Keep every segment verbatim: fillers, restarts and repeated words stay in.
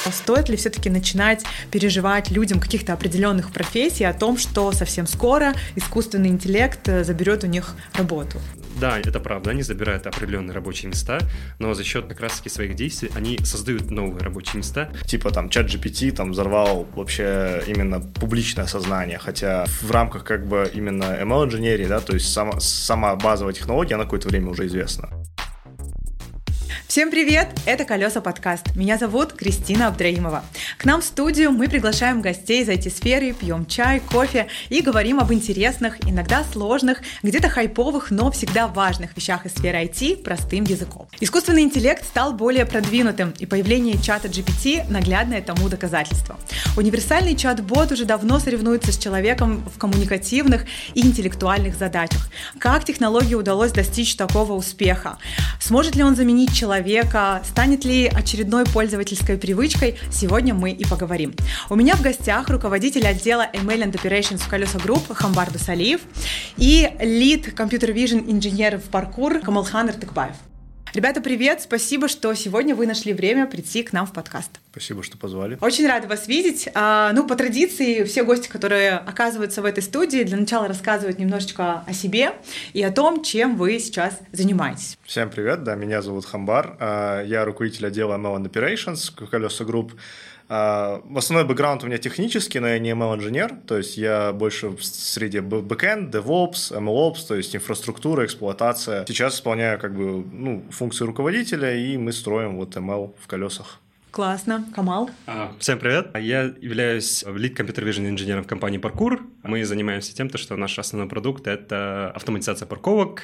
Стоит ли все-таки начинать переживать людям каких-то определенных профессий о том, что совсем скоро искусственный интеллект заберет у них работу? Да, это правда, они забирают определенные рабочие места, но за счет как раз-таки своих действий они создают новые рабочие места. Типа там ChatGPT там взорвал вообще именно публичное сознание, хотя в рамках как бы именно эм эл-инженерии, да, то есть сама, сама базовая технология, она какое-то время уже известна. Всем привет! Это «Колеса подкаст». Меня зовут Кристина Абдраимова. К нам в студию мы приглашаем гостей из ай ти-сферы, пьем чай, кофе и говорим об интересных, иногда сложных, где-то хайповых, но всегда важных вещах из сферы ай ти простым языком. Искусственный интеллект стал более продвинутым, и появление чата джи пи ти – наглядное тому доказательство. Универсальный чат-бот уже давно соревнуется с человеком в коммуникативных и интеллектуальных задачах. Как технологии удалось достичь такого успеха? Сможет ли он заменить человека? Человека, станет ли очередной пользовательской привычкой, сегодня мы и поговорим. У меня в гостях руководитель отдела эм эл and Operations в Колеса Групп Хамбар Дусалиев и лид Computer Vision инженер в Parkour Камалхан Артыкбаев. Ребята, привет! Спасибо, что сегодня вы нашли время прийти к нам в подкаст. Спасибо, что позвали. Очень рада вас видеть. А, ну, по традиции, все гости, которые оказываются в этой студии, для начала рассказывают немножечко о себе и о том, чем вы сейчас занимаетесь. Всем привет, да, меня зовут Хамбар. Я руководитель отдела эм эл and Operations в Колеса Групп. В основной бэкграунд у меня технический, но я не эм эл-инженер, то есть я больше в среде бэкэнд, DevOps, эм эл-Ops, то есть инфраструктура, эксплуатация. Сейчас исполняю как бы ну, функцию руководителя, и мы строим вот эм эл в колесах. Классно. Камал? Всем привет. Я являюсь lead Computer Vision инженером в компании Parkour. Мы занимаемся тем, что наш основной продукт – это автоматизация парковок.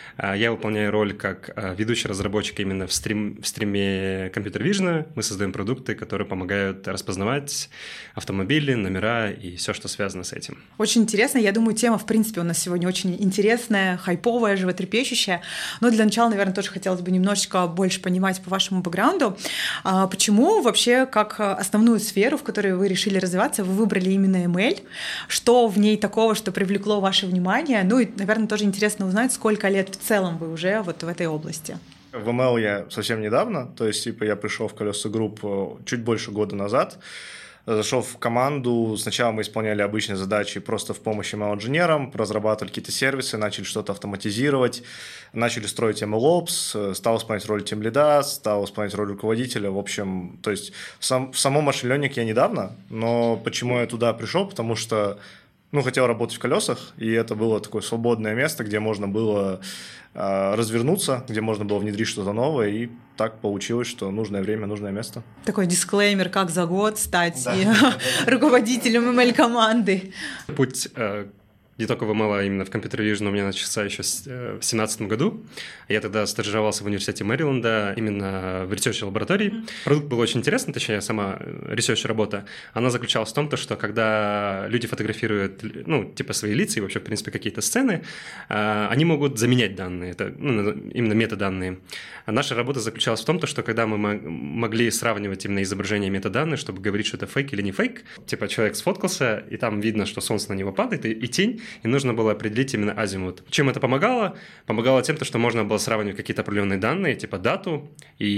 Я выполняю роль как ведущий разработчик именно в, стрим, в стриме Computer Vision. Мы создаем продукты, которые помогают распознавать автомобили, номера и все, что связано с этим. Очень интересно. Я думаю, тема, в принципе, у нас сегодня очень интересная, хайповая, животрепещущая. Но для начала, наверное, тоже хотелось бы немножечко больше понимать по вашему бэкграунду. Почему вообще, как основную сферу, в которой вы решили развиваться, вы выбрали именно эм эл? Что в ней такого, что привлекло ваше внимание? Ну и, наверное, тоже интересно узнать, сколько лет в целом вы уже вот в этой области. В эм эл я совсем недавно, то есть типа я пришел в Колеса Групп чуть больше года назад. Зашел в команду, сначала мы исполняли обычные задачи просто в помощи эм эл-инженерам, разрабатывали какие-то сервисы, начали что-то автоматизировать, начали строить эм эл-Ops, стал исполнять роль тимлида, стал исполнять роль руководителя, в общем, то есть сам, в самом Machine Learning я недавно, но почему я туда пришел, потому что ну, хотел работать в колесах, и это было такое свободное место, где можно было э, развернуться, где можно было внедрить что-то новое, и так получилось, что нужное время, нужное место. Такой дисклеймер, как за год стать да. руководителем эм эл-команды. Путь э, не только в эм эл, а именно в Computer Vision у меня начался еще в две тысячи семнадцатом году. Я тогда стажировался в университете Мэриленда именно в research-лаборатории. Mm-hmm. Продукт был очень интересный, точнее, сама research-работа. Она заключалась в том, что когда люди фотографируют, ну, типа свои лица и вообще, в принципе, какие-то сцены, они могут заменять данные, это ну, именно метаданные. А наша работа заключалась в том, что когда мы могли сравнивать именно изображение метаданных, чтобы говорить, что это фейк или не фейк, типа человек сфоткался, и там видно, что солнце на него падает, и, и тень, и нужно было определить именно азимут. Чем это помогало? Помогало тем, что можно было сравнивать какие-то определенные данные, типа дату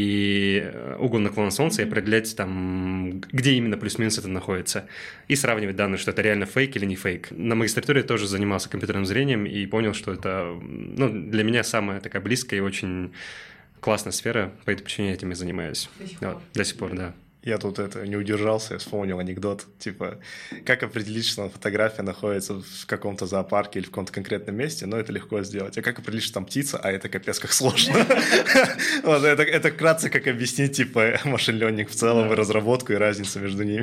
и угол наклона солнца, и определять там, где именно плюс-минус это находится, и сравнивать данные, что это реально фейк или не фейк. На магистратуре я тоже занимался компьютерным зрением и понял, что это ну, для меня самая такая близкая и очень классная сфера, по этой причине я этим и занимаюсь. До сих пор, пор. До сих пор, да. Я тут это не удержался, я вспомнил анекдот, типа, как определить, что фотография находится в каком-то зоопарке или в каком-то конкретном месте, но это легко сделать. А как определить, что там птица, а это капец как сложно. Это вкратце как объяснить, типа, Machine Learning в целом, и разработку, и разницу между ними.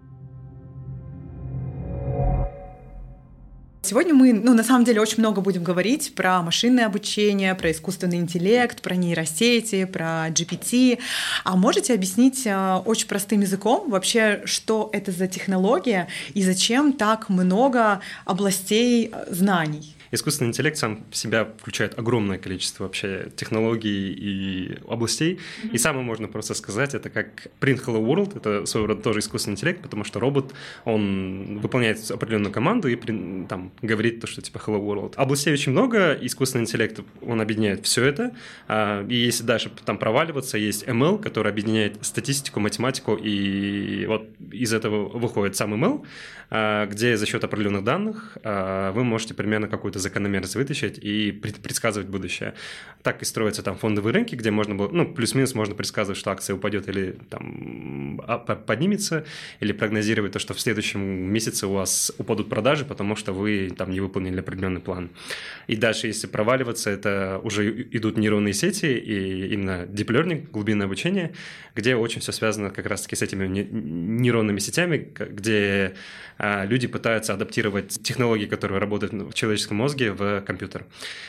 Сегодня мы, ну, на самом деле, очень много будем говорить про машинное обучение, про искусственный интеллект, про нейросети, про джи пи ти. А можете объяснить э, очень простым языком вообще, что это за технология и зачем так много областей знаний? искусственный интеллект сам в себя включает огромное количество вообще технологий и областей. Mm-hmm. И самое можно просто сказать, это как print hello world, это своего рода тоже искусственный интеллект, потому что робот, он выполняет определенную команду и там говорит то, что типа hello world. Областей очень много, искусственный интеллект, он объединяет все это. И если дальше там проваливаться, есть эм эл, который объединяет статистику, математику, и вот из этого выходит сам эм эл, где за счет определенных данных вы можете примерно какую-то закономерность вытащить и предсказывать будущее. Так и строятся там фондовые рынки, где можно было, ну, плюс-минус можно предсказывать, что акция упадет или там поднимется, или прогнозировать то, что в следующем месяце у вас упадут продажи, потому что вы там не выполнили определенный план. И дальше, если проваливаться, это уже идут нейронные сети и именно deep learning, глубинное обучение, где очень все связано как раз-таки с этими нейронными сетями, где люди пытаются адаптировать технологии, которые работают в человеческом мозге, в компьютер.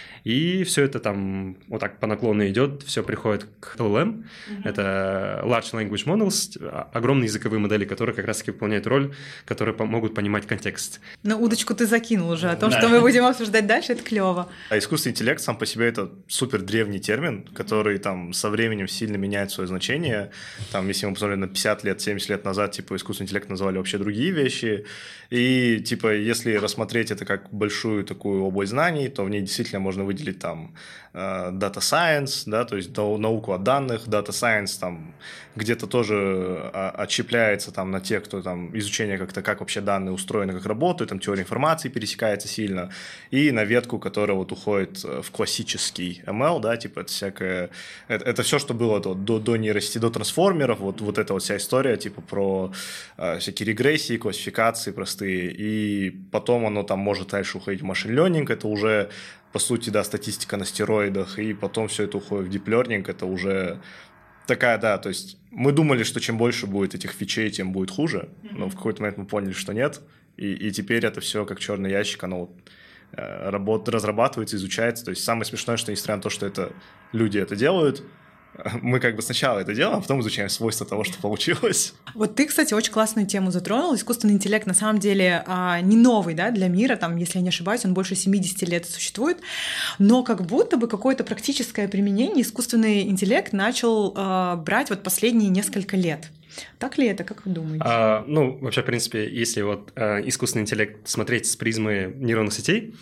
И все это там вот так по наклону идет, все приходит к эл эл эм. Mm-hmm. Это Large Language Models, огромные языковые модели, которые как раз-таки выполняют роль, которые могут понимать контекст. Ну, удочку ты закинул уже, о том, да. что мы будем обсуждать дальше, это клево. А искусственный интеллект сам по себе это супер древний термин, который там со временем сильно меняет свое значение. Там, если мы посмотрим на пятьдесят лет, семьдесят лет назад, типа, искусственный интеллект называли вообще другие вещи. И, типа, если рассмотреть это как большую такую область знаний, то в ней действительно можно выделить там Data Science, да, то есть науку о данных, Data Science там где-то тоже отщепляется там на тех, кто там изучение как-то, как вообще данные устроены, как работают, там теория информации пересекается сильно, и на ветку, которая вот уходит в классический эм эл, да, типа это всякое, это, это все, что было до, до, до нейросети, до трансформеров, вот, вот эта вот вся история, типа про э, всякие регрессии, классификации простые, и потом оно там может дальше уходить в машин ленинг, это уже по сути, да, статистика на стероидах, и потом все это уходит в deep learning, это уже такая, да, то есть мы думали, что чем больше будет этих фичей, тем будет хуже, но в какой-то момент мы поняли, что нет, и, и теперь это все как черный ящик, оно вот, э, работ, разрабатывается, изучается, то есть самое смешное, что несмотря на то, что это люди это делают, мы как бы сначала это делаем, а потом изучаем свойства того, что получилось. Вот ты, кстати, очень классную тему затронул. Искусственный интеллект на самом деле не новый, да, для мира, там, если я не ошибаюсь, он больше семьдесят лет существует, но как будто бы какое-то практическое применение искусственный интеллект начал э, брать вот последние несколько лет. Так ли это, как вы думаете? А, ну, вообще, в принципе, если вот э, искусственный интеллект смотреть с призмы нейронных сетей,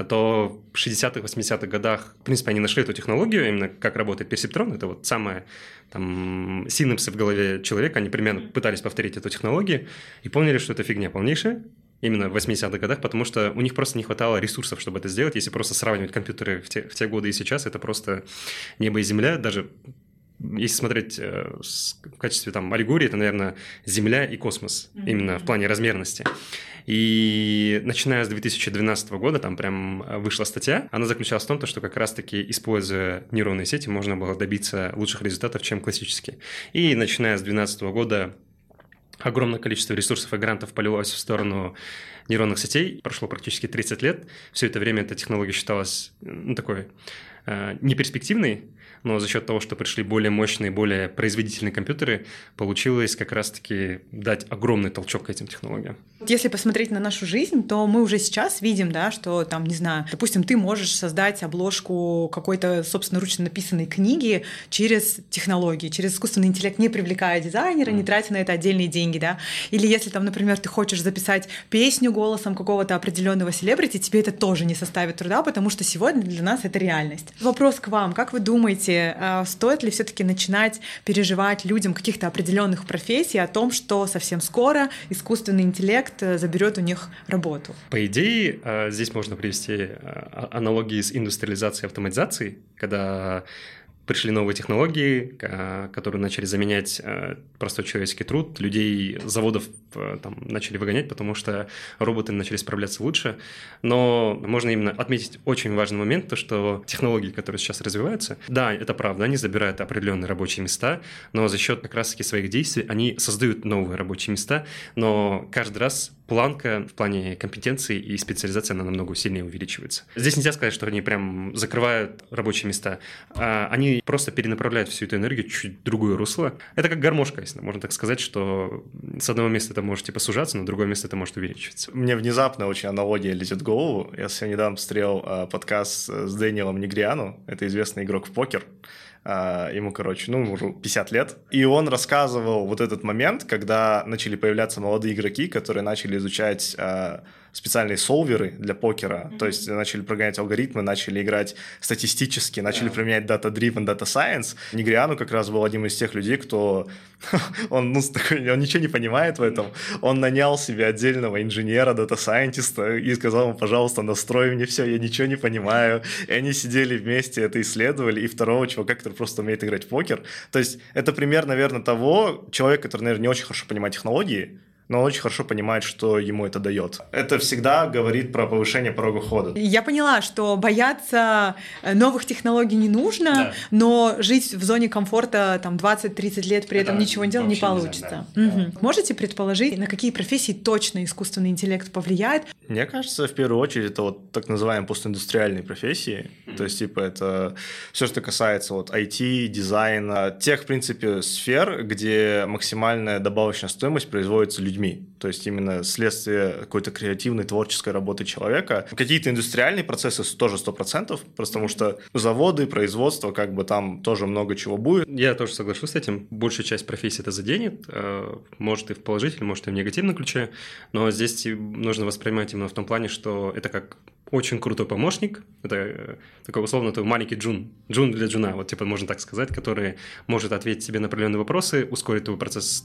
то в шестидесятых, восьмидесятых годах, в принципе, они нашли эту технологию, именно как работает персептрон, это вот самые там синапсы в голове человека, они примерно пытались повторить эту технологию и поняли, что это фигня полнейшая, именно в восьмидесятых годах, потому что у них просто не хватало ресурсов, чтобы это сделать. Если просто сравнивать компьютеры в те, в те годы и сейчас, это просто небо и земля, даже... Если смотреть э, с, в качестве там, аллегории, это, наверное, Земля и космос, mm-hmm. именно в плане размерности. И начиная с две тысячи двенадцатого года, там прям вышла статья, она заключалась в том, что как раз-таки, используя нейронные сети, можно было добиться лучших результатов, чем классические. И начиная с две тысячи двенадцатого года огромное количество ресурсов и грантов полилось в сторону нейронных сетей. Прошло практически тридцать лет. Все это время эта технология считалась ну, такой э, неперспективной, но за счет того, что пришли более мощные, более производительные компьютеры, получилось как раз-таки дать огромный толчок к этим технологиям. Если посмотреть на нашу жизнь, то мы уже сейчас видим, да, что там, не знаю, допустим, ты можешь создать обложку какой-то собственноручно написанной книги через технологии, через искусственный интеллект, не привлекая дизайнера, не тратя на это отдельные деньги, да. Или если там, например, ты хочешь записать песню голосом какого-то определенного селебрити, тебе это тоже не составит труда, потому что сегодня для нас это реальность. Вопрос к вам: как вы думаете, стоит ли все-таки начинать переживать людям каких-то определенных профессий о том, что совсем скоро искусственный интеллект заберет у них работу? По идее, здесь можно привести аналогии с индустриализацией и автоматизацией, когда пришли новые технологии, которые начали заменять простой человеческий труд, людей с заводов там, начали выгонять, потому что роботы начали справляться лучше. Но можно именно отметить очень важный момент, то, что технологии, которые сейчас развиваются, да, это правда, они забирают определенные рабочие места, но за счет как раз-таки своих действий они создают новые рабочие места, но каждый раз планка в плане компетенции и специализации, она намного сильнее увеличивается. Здесь нельзя сказать, что они прям закрывают рабочие места. Они просто перенаправляют всю эту энергию в чуть другое русло. Это как гармошка, если можно так сказать, что с одного места это что-то может типа сужаться, на другое место это может увеличиваться. Мне внезапно очень аналогия летит в голову. Я совсем недавно посмотрел а, подкаст с Дэниелом Негриано, это известный игрок в покер. А, ему, короче, ну, уже пятьдесят лет. И он рассказывал вот этот момент, когда начали появляться молодые игроки, которые начали изучать а, специальные солверы для покера, mm-hmm. то есть начали прогонять алгоритмы, начали играть статистически, начали yeah. применять data-driven, data science. Негриано как раз был одним из тех людей, кто... он, ну, он ничего не понимает в этом. Он нанял себе отдельного инженера, дата-сайентиста и сказал ему, пожалуйста, настрой мне все, я ничего не понимаю. И они сидели вместе, это исследовали, и второго чувака, который просто умеет играть в покер. То есть это пример, наверное, того человека, который, наверное, не очень хорошо понимает технологии, но очень хорошо понимает, что ему это дает. Это всегда говорит про повышение порога входа. Я поняла, что бояться новых технологий не нужно, да. но жить в зоне комфорта там двадцать-тридцать лет при этом это ничего не делать не получится. Нельзя, да. Угу. Можете предположить, на какие профессии точно искусственный интеллект повлияет? Мне кажется, в первую очередь, это вот так называемые постиндустриальные профессии. Mm-hmm. То есть, типа, это все, что касается вот ай ти, дизайна, тех, в принципе, сфер, где максимальная добавочная стоимость производится людьми. То есть именно следствие какой-то креативной, творческой работы человека. Какие-то индустриальные процессы тоже сто процентов, потому что заводы, производство, как бы там тоже много чего будет. Я тоже соглашусь с этим. Большая часть профессии это заденет, может и в положительном, может и в негативном ключе, но здесь нужно воспринимать именно в том плане, что это как очень крутой помощник, это такой условно такой маленький джун, джун для джуна, вот типа можно так сказать, который может ответить себе на определенные вопросы, ускорить твой процесс.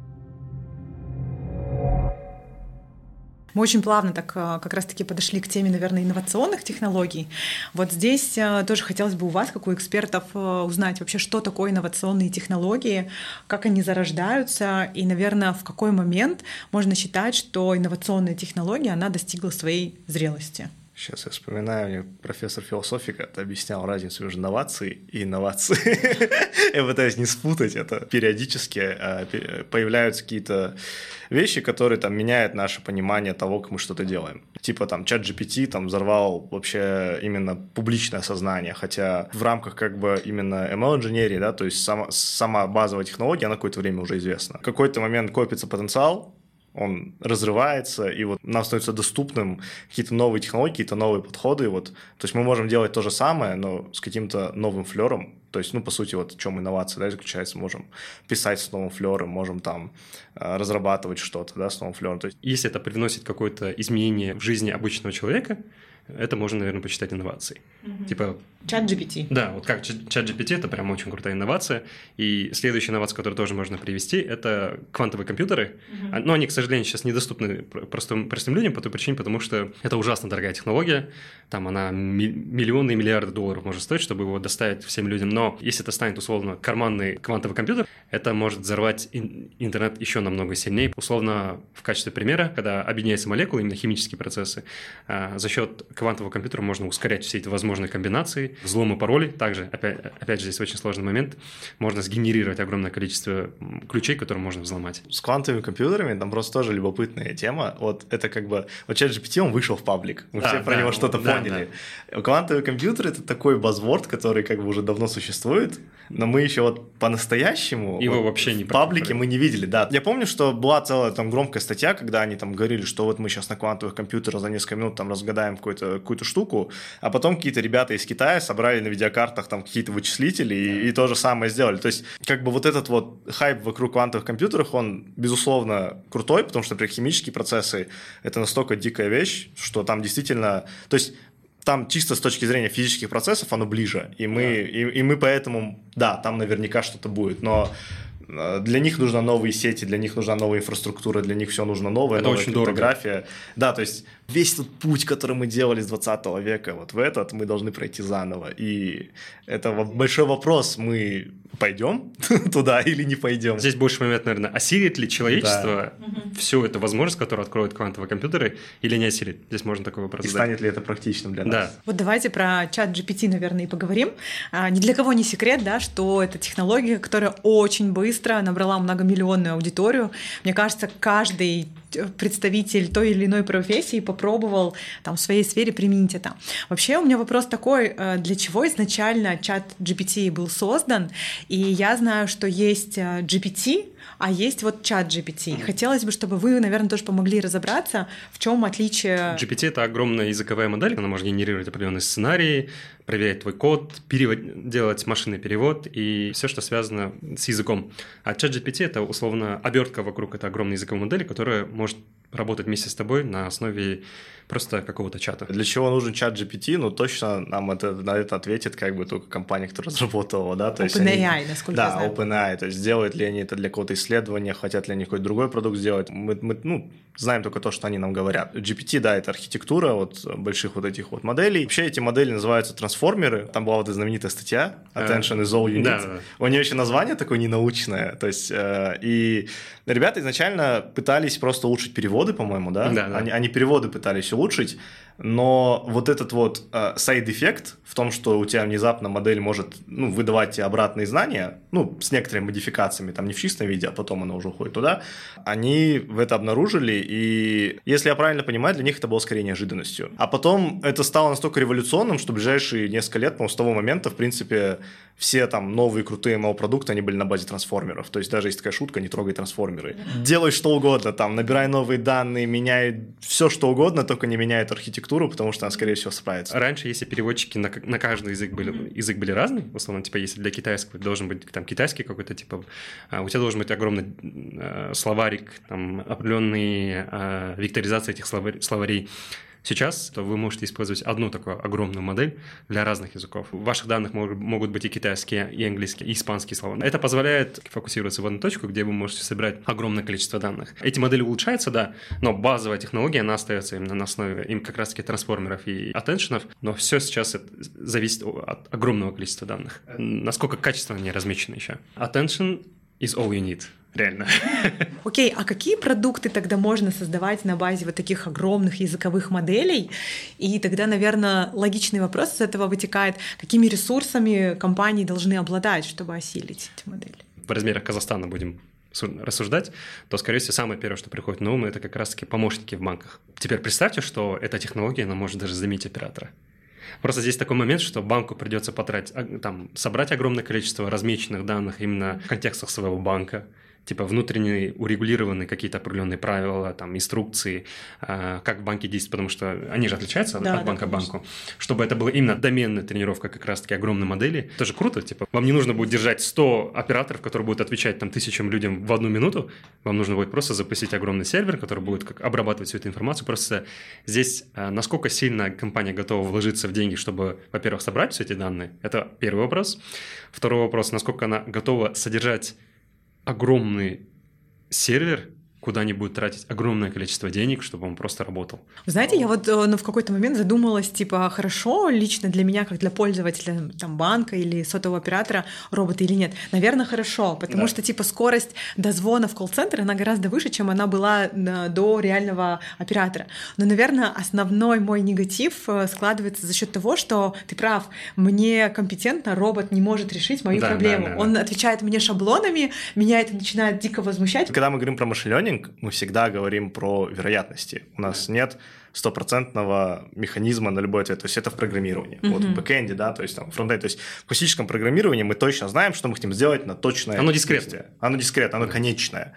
Мы очень плавно так как раз-таки подошли к теме, наверное, инновационных технологий. Вот здесь тоже хотелось бы у вас, как у экспертов, узнать вообще, что такое инновационные технологии, как они зарождаются, и, наверное, в какой момент можно считать, что инновационная технология, она достигла своей зрелости. Сейчас я вспоминаю, мне профессор философии когда объяснял разницу между инновацией и инновацией. Я пытаюсь не спутать это. Периодически появляются какие-то вещи, которые там меняют наше понимание того, как мы что-то делаем. Типа там чат джи пи ти там взорвал вообще именно публичное сознание, хотя в рамках как бы именно эм эл-инженерии, да, то есть сама, сама базовая технология, она какое-то время уже известна. В какой-то момент копится потенциал, он разрывается, и вот нам становится доступным какие-то новые технологии, какие-то новые подходы. Вот. То есть мы можем делать то же самое, но с каким-то новым флером. То есть, ну, по сути, вот в чем инновация, да, заключается, можем писать с новым флером, можем там разрабатывать что-то, да, с новым флером. То есть... Если это привносит какое-то изменение в жизни обычного человека, это можно, наверное, посчитать инновацией. Mm-hmm. Типа... чат джи пи ти. Да, вот как чат джи пи ти – это прям очень крутая инновация. И следующая инновация, которую тоже можно привести, это квантовые компьютеры. Mm-hmm. Но они, к сожалению, сейчас недоступны простым, простым людям по той причине, потому что это ужасно дорогая технология. Там она миллионы и миллиарды долларов может стоить, чтобы его доставить всем людям. Но если это станет, условно, карманный квантовый компьютер, это может взорвать интернет еще намного сильнее. Условно, в качестве примера, когда объединяются молекулы, именно химические процессы, за счет квантового компьютера можно ускорять все эти возможные комбинации, взломы паролей. Также, опять, опять же, здесь очень сложный момент. Можно сгенерировать огромное количество ключей, которые можно взломать. С квантовыми компьютерами там просто тоже любопытная тема. Вот это как бы... Вот чат джи пи ти, он вышел в паблик. Мы да, все про да, него что-то да, поняли. Да. Квантовый компьютер — это такой базворд, который как бы уже давно существует, но мы еще вот по-настоящему... Его вот вообще не в паблике мы не видели, да. Я помню, что была целая там громкая статья, когда они там говорили, что вот мы сейчас на квантовых компьютерах за несколько минут там разгадаем какой-то какую-то штуку, а потом какие-то ребята из Китая собрали на видеокартах там какие-то вычислители и, и то же самое сделали. То есть как бы вот этот вот хайп вокруг квантовых компьютеров, он безусловно крутой, потому что, например, химические процессы — это настолько дикая вещь, что там действительно... То есть там чисто с точки зрения физических процессов оно ближе, и мы, yeah. и, и мы поэтому, да, там наверняка что-то будет, но для них нужны новые сети, для них нужна новая инфраструктура, для них все нужно новое, это новая очень криптография. Дорого. Да, то есть весь тот путь, который мы делали с двадцатого века, вот в этот мы должны пройти заново. И это большой вопрос, мы пойдем туда или не пойдем. Здесь больше момент, наверное, осилит ли человечество да. всю эту возможность, которую откроют квантовые компьютеры, или не осилит? Здесь можно такой вопрос и задать. Станет ли это практичным для нас? Да. Вот давайте про чат джи пи ти, наверное, и поговорим. А, ни для кого не секрет, да, что это технология, которая очень быстро набрала многомиллионную аудиторию. Мне кажется, каждый представитель той или иной профессии попробовал там, в своей сфере применить это. Вообще у меня вопрос такой, для чего изначально чат джи пи ти был создан? И я знаю, что есть джи пи ти, а есть вот чат джи пи ти. Хотелось бы, чтобы вы, наверное, тоже помогли разобраться, в чем отличие... джи пи ти — это огромная языковая модель, она может генерировать определенные сценарии, проверять твой код, перевод... делать машинный перевод и все, что связано с языком. А чат джи пи ти — это условно обертка вокруг этой огромной языковой модели, которая может работать вместе с тобой на основе просто какого-то чата. Для чего нужен чат джи пи ти? Ну, точно нам это, на это ответит как бы только компания, которая разработала, да? OpenAI, насколько да, я знаю. Да, OpenAI. То есть делают ли они это для какого-то исследования, хотят ли они какой-то другой продукт сделать. Мы, мы ну, знаем только то, что они нам говорят. джи пи ти, да, это архитектура вот больших вот этих вот моделей. Вообще эти модели называются трансформеры. Там была вот эта знаменитая статья Attention is all you need. Да, да. У нее еще название такое ненаучное. То есть, э, и ребята изначально пытались просто улучшить переводы, по-моему, да? Да, да. Они, они переводы пытались улучшить, но вот этот вот сайд-эффект э, в том, что у тебя внезапно модель может ну, выдавать тебе обратные знания, ну, с некоторыми модификациями, там не в чистом виде, а потом она уже уходит туда, они в это обнаружили, и, если я правильно понимаю, для них это было скорее неожиданностью. А потом это стало настолько революционным, что в ближайшие несколько лет, по-моему, с того момента, в принципе, все там новые крутые эм эл-продукты, они были на базе трансформеров. То есть даже есть такая шутка: не трогай трансформеры. Mm-hmm. Делай что угодно, там, набирай новые данные, меняй все что угодно, только не меняй эту архитектуру, потому что она, скорее всего, справится. Раньше, если переводчики на, на каждый язык были, язык были разные, условно, типа, если для китайского должен быть там китайский какой-то, типа, а у тебя должен быть огромный э, словарик, там, определенные э, векторизации этих словарь, словарей. Сейчас то вы можете использовать одну такую огромную модель для разных языков. В ваших данных могут, могут быть и китайские, и английские, и испанские слова. Это позволяет фокусироваться в одну точку, где вы можете собирать огромное количество данных. Эти модели улучшаются, да, но базовая технология, она остается именно на основе им как раз-таки трансформеров и аттеншенов, но все сейчас зависит от огромного количества данных. Насколько качественно они размечены еще. Attention is all you need. Реально. Окей, okay, а какие продукты тогда можно создавать на базе вот таких огромных языковых моделей? И тогда, наверное, логичный вопрос из этого вытекает: какими ресурсами компании должны обладать, чтобы осилить эти модели? В размерах Казахстана будем рассуждать, то, скорее всего, самое первое, что приходит на ум, это как раз-таки помощники в банках. Теперь представьте, что эта технология, она может даже заменить оператора. Просто здесь такой момент, что банку придется потратить, там, собрать огромное количество размеченных данных именно в контекстах своего банка, типа внутренние урегулированные какие-то определенные правила, там, инструкции, э, как в банке действовать, потому что они же отличаются да, от банка да, к банку. Чтобы это была именно доменная тренировка как раз-таки огромной модели. Это же круто, типа, вам не нужно будет держать сто операторов, которые будут отвечать там тысячам людям в одну минуту, вам нужно будет просто запустить огромный сервер, который будет как обрабатывать всю эту информацию. Просто здесь э, насколько сильно компания готова вложиться в деньги, чтобы, во-первых, собрать все эти данные, это первый вопрос. Второй вопрос, насколько она готова содержать огромный сервер, куда они будут тратить огромное количество денег, чтобы он просто работал. Вы знаете, я вот ну, в какой-то момент задумалась, типа, хорошо лично для меня, как для пользователя там, банка или сотового оператора, роботы или нет? Наверное, хорошо, потому да. что типа скорость дозвона в колл-центр, она гораздо выше, чем она была до реального оператора. Но, наверное, основной мой негатив складывается за счет того, что ты прав, мне компетентно робот не может решить мою да, проблему. Да, да, Он да. отвечает мне шаблонами, меня это начинает дико возмущать. Когда мы говорим про машин-лернинг, мы всегда говорим про вероятности. У нас нет стопроцентного механизма на любой ответ. То есть это в программировании. Mm-hmm. Вот в бэкэнде, да, то есть там в фронтенде. То есть в классическом программировании мы точно знаем, что мы хотим сделать на точное Оно дискретное. Оно дискретное, оно конечное.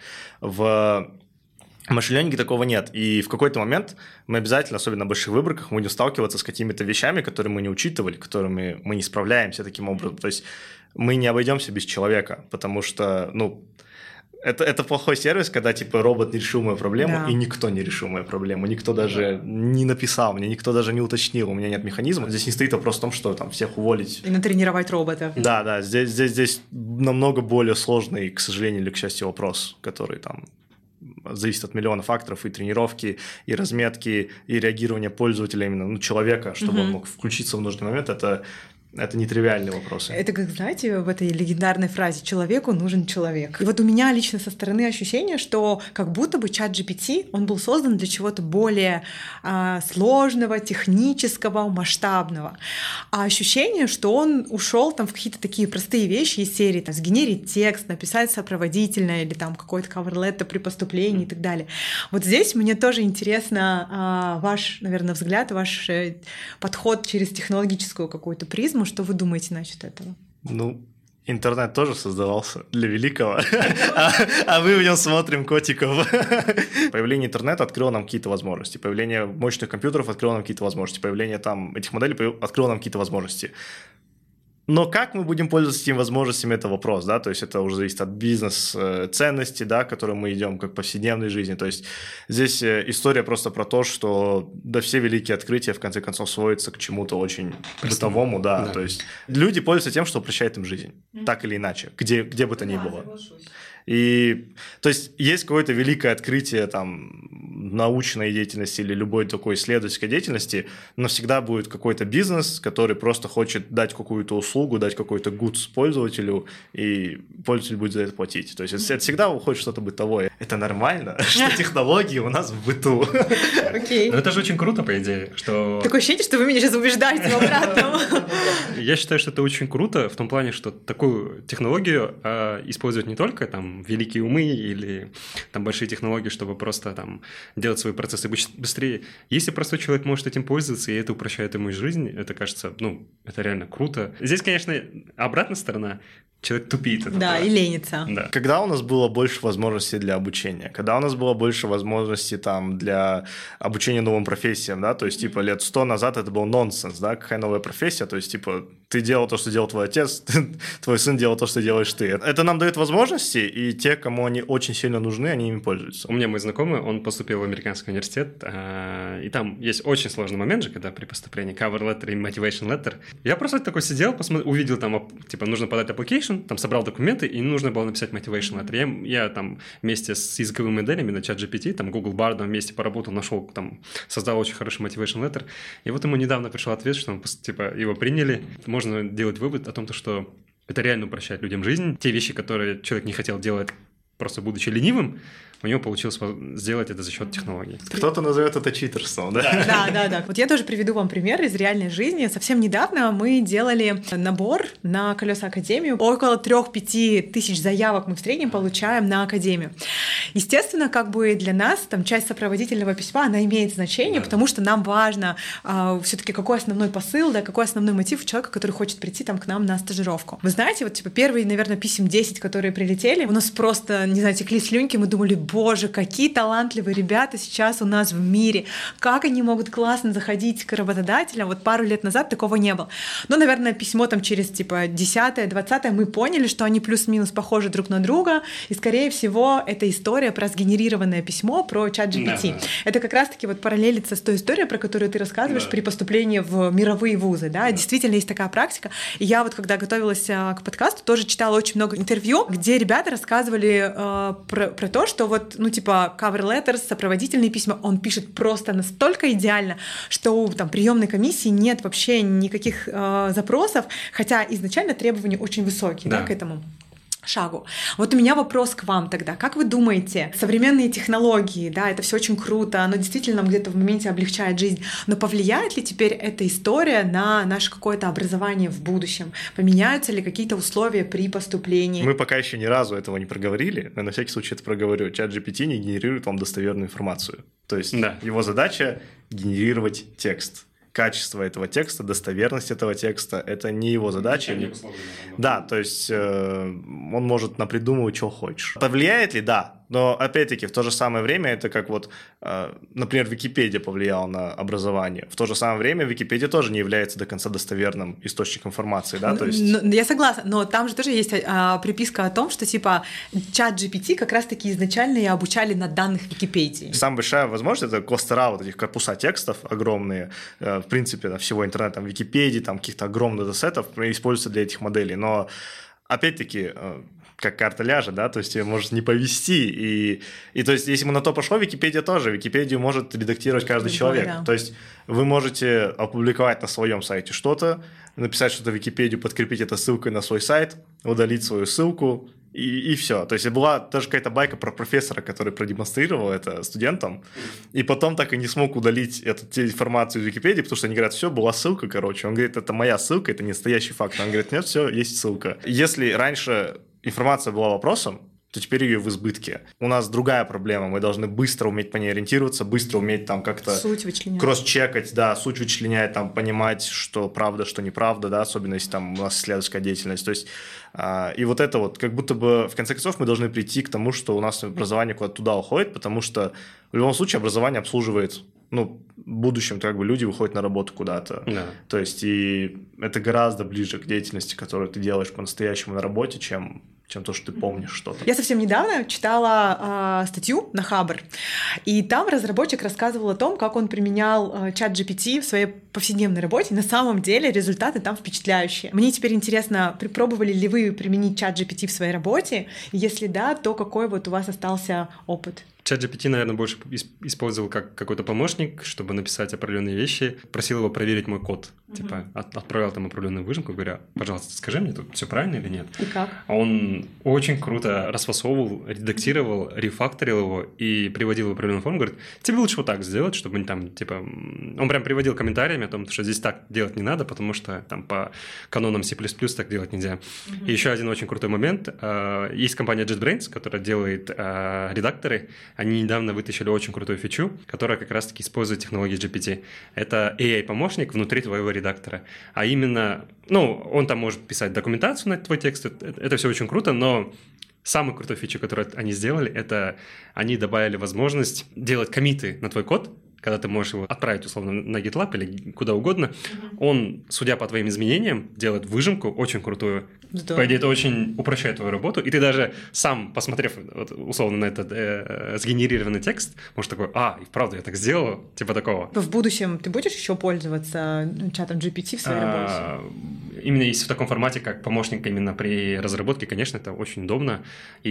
В машин-лернинге такого нет. И в какой-то момент мы обязательно, особенно на больших выборках, мы будем сталкиваться с какими-то вещами, которые мы не учитывали, которыми мы не справляемся таким образом. То есть мы не обойдемся без человека, потому что, ну, Это, это плохой сервис, когда, типа, робот не решил мою проблему, да. и никто не решил мою проблему, никто даже да. не написал мне, никто даже не уточнил, у меня нет механизма. Здесь не стоит вопрос в том, что там всех уволить. И натренировать робота. Да, да, здесь, здесь, здесь намного более сложный, к сожалению или к счастью, вопрос, который там зависит от миллиона факторов, и тренировки, и разметки, и реагирования пользователя, именно ну, человека, чтобы угу. он мог включиться в нужный момент, это... Это нетривиальные вопросы. Это как, знаете, в этой легендарной фразе «человеку нужен человек». И вот у меня лично со стороны ощущение, что как будто бы чат джи пи ти, он был создан для чего-то более а, сложного, технического, масштабного. А ощущение, что он ушел там в какие-то такие простые вещи из серии, там, сгенерить текст, написать сопроводительное или там какой-то cover-letter при поступлении mm. и так далее. Вот здесь мне тоже интересно а, ваш, наверное, взгляд, ваш подход через технологическую какую-то призму. Что вы думаете насчет этого? Ну, интернет тоже создавался для великого, а, а мы в нем смотрим котиков. Появление интернета открыло нам какие-то возможности, появление мощных компьютеров открыло нам какие-то возможности, появление там этих моделей открыло нам какие-то возможности. Но как мы будем пользоваться этими возможностями, это вопрос, да, то есть это уже зависит от бизнес-ценностей, да, к которым мы идем, как повседневной жизни, то есть здесь история просто про то, что да, все великие открытия в конце концов сводятся к чему-то очень бытовому, да, да, то есть люди пользуются тем, что упрощает им жизнь, mm-hmm. так или иначе, где, где бы то ни было. И, то есть, есть какое-то великое открытие там, научной деятельности или любой такой исследовательской деятельности, но всегда будет какой-то бизнес, который просто хочет дать какую-то услугу, дать какой-то goods пользователю, и пользователь будет за это платить. То есть, это, это всегда уходит что-то бытовое. Это нормально, что технологии у нас в быту. Окей. Но это же очень круто, по идее, что... Такое ощущение, что вы меня сейчас убеждаете в обратном. Я считаю, что это очень круто в том плане, что такую технологию используют не только там великие умы или там большие технологии, чтобы просто там делать свои процессы быстрее. Если простой человек может этим пользоваться, и это упрощает ему жизнь, это кажется, ну, это реально круто. Здесь, конечно, обратная сторона. Человек тупит. Это да, правда. И ленится. Да. Когда у нас было больше возможностей для обучения, когда у нас было больше возможностей там, для обучения новым профессиям, да, то есть, типа, лет сто назад это был нонсенс, да, какая новая профессия, то есть, типа, ты делал то, что делал твой отец, твой сын делал то, что делаешь ты. Это нам дает возможности, и те, кому они очень сильно нужны, они ими пользуются. У меня мой знакомый, он поступил в американский университет, и там есть очень сложный момент же, когда при поступлении cover letter и motivation letter. Я просто такой сидел, посмотрел, увидел там, типа, нужно подать application, там собрал документы, и нужно было написать motivation letter. Я, я там вместе с языковыми моделями на ChatGPT, там Google Bard вместе поработал, нашел, там, создал очень хороший motivation letter. И вот ему недавно пришел ответ, что он, типа, его приняли. Можно делать вывод о том, что это реально упрощает людям жизнь. Те вещи, которые человек не хотел делать, просто будучи ленивым, у него получилось сделать это за счет технологий. Кто-то назовет это читерством, да? Да, да, да. Вот я тоже приведу вам пример из реальной жизни. Совсем недавно мы делали набор на Колеса Академию. Около трех-пяти тысяч заявок мы в среднем получаем на Академию. Естественно, как бы для нас там часть сопроводительного письма, она имеет значение, да. Потому что нам важно э, все-таки какой основной посыл, да, какой основной мотив у человека, который хочет прийти там к нам на стажировку. Вы знаете, вот типа первые, наверное, писем десять, которые прилетели, у нас просто, не знаю, текли слюнки, мы думали, боже, какие талантливые ребята сейчас у нас в мире, как они могут классно заходить к работодателям. Вот пару лет назад такого не было. Но, наверное, письмо там через типа десятое, двадцатое мы поняли, что они плюс-минус похожи друг на друга, и, скорее всего, это история про сгенерированное письмо про ChatGPT. Да. Это как раз-таки вот параллелится с той историей, про которую ты рассказываешь, да. При поступлении в мировые вузы. Да? Да. Действительно, есть такая практика. И я вот, когда готовилась к подкасту, тоже читала очень много интервью, где ребята рассказывали э, про, про то, что вот ну, типа, cover letters, сопроводительные письма, он пишет просто настолько идеально, что у там, приемной комиссии нет вообще никаких э, запросов, хотя изначально требования очень высокие, да. Да, к этому шагу. Вот у меня вопрос к вам тогда. Как вы думаете, современные технологии, да, это все очень круто, оно действительно нам где-то в моменте облегчает жизнь, но повлияет ли теперь эта история на наше какое-то образование в будущем? Поменяются ли какие-то условия при поступлении? Мы пока еще ни разу этого не проговорили, но на всякий случай это проговорю. ChatGPT не генерирует вам достоверную информацию. То есть да. Его задача — генерировать текст. Качество этого текста, достоверность этого текста — это не его задача. Не... Да, то есть э, он может напридумывать, что хочешь. Повлияет ли? Да. Но, опять-таки, в то же самое время это как вот, э, например, Википедия повлияла на образование. В то же самое время Википедия тоже не является до конца достоверным источником информации, да, то есть... Ну, я согласна, но там же тоже есть а, приписка о том, что, типа, ChatGPT как раз-таки изначально и обучали на данных Википедии. Самая большая возможность — это кластера вот этих корпуса текстов огромные, э, в принципе, всего интернета, там, Википедии, там, каких-то огромных датасетов используются для этих моделей, но, опять-таки... Э, как карта ляжет, да, то есть ее может не повести, и, и то есть если мы на то пошло, Википедия тоже, Википедию может редактировать каждый Любой, человек, да. То есть вы можете опубликовать на своем сайте что-то, написать что-то в Википедию, подкрепить это ссылкой на свой сайт, удалить свою ссылку, и, и все. То есть была даже какая-то байка про профессора, который продемонстрировал это студентам, и потом так и не смог удалить эту информацию из Википедии, потому что они говорят, все, была ссылка, короче. Он говорит, это моя ссылка, это не настоящий факт. Он говорит, нет, все, есть ссылка. Если раньше информация была вопросом, то теперь ее в избытке. У нас другая проблема, мы должны быстро уметь по ней ориентироваться, быстро уметь там как-то суть вычленять. Кросс-чекать, да, суть вычленять, там, понимать, что правда, что неправда, да, особенно если там у нас исследовательская деятельность. То есть, а, и вот это вот, как будто бы, в конце концов, мы должны прийти к тому, что у нас образование куда-то туда уходит, потому что в любом случае образование обслуживает, ну, в будущем как бы люди выходят на работу куда-то. Да. То есть, и это гораздо ближе к деятельности, которую ты делаешь по-настоящему на работе, чем... чем то, что ты помнишь что-то. Я совсем недавно читала э, статью на Хабр, и там разработчик рассказывал о том, как он применял э, чат джи пи ти в своей повседневной работе. На самом деле результаты там впечатляющие. Мне теперь интересно, пробовали ли вы применить чат джи пи ти в своей работе? Если да, то какой вот у вас остался опыт? чат джи пи ти, наверное, больше использовал как какой-то помощник, чтобы написать определенные вещи. Просил его проверить мой код. Mm-hmm. Типа, от, отправил там определенную выжимку, говоря, пожалуйста, скажи мне, тут все правильно или нет? И как? Он очень круто расфасовывал, редактировал, рефакторил его и приводил в определенную форму. Говорит, тебе лучше вот так сделать, чтобы там, типа... Он прям приводил комментариями о том, что здесь так делать не надо, потому что там по канонам C++ так делать нельзя. Mm-hmm. И еще один очень крутой момент. Есть компания JetBrains, которая делает редакторы. Они недавно вытащили очень крутую фичу, которая как раз-таки использует технологии джи пи ти. Это эй ай-помощник внутри твоего редактора. А именно, ну, он там может писать документацию на твой текст, это, это все очень круто, но самая крутая фича, которую они сделали, это они добавили возможность делать коммиты на твой код, когда ты можешь его отправить, условно, на GitLab или куда угодно, mm-hmm. он, судя по твоим изменениям, делает выжимку очень крутую. Здорово. По идее, это очень упрощает твою работу, и ты даже сам, посмотрев, вот, условно, на этот э, сгенерированный текст, можешь такой, а, и вправду я так сделал, типа такого. В будущем ты будешь еще пользоваться чатом джи пи ти в своей работе? А, именно если в таком формате, как помощник именно при разработке, конечно, это очень удобно,